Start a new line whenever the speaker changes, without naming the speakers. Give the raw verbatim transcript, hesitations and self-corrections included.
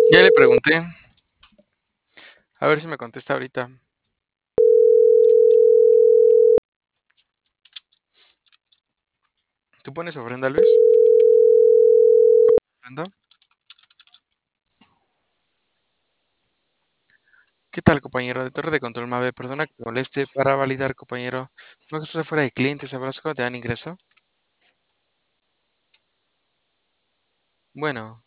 Ya le pregunté. A ver si me contesta ahorita. ¿Tú pones ofrenda, Luis? ¿Ofrenda? ¿Qué tal, compañero? De Torre de Control Mave, perdona que te moleste para validar, compañero. No que estás fuera de clientes, ¿sabrás cuándo te dan ingreso? Bueno,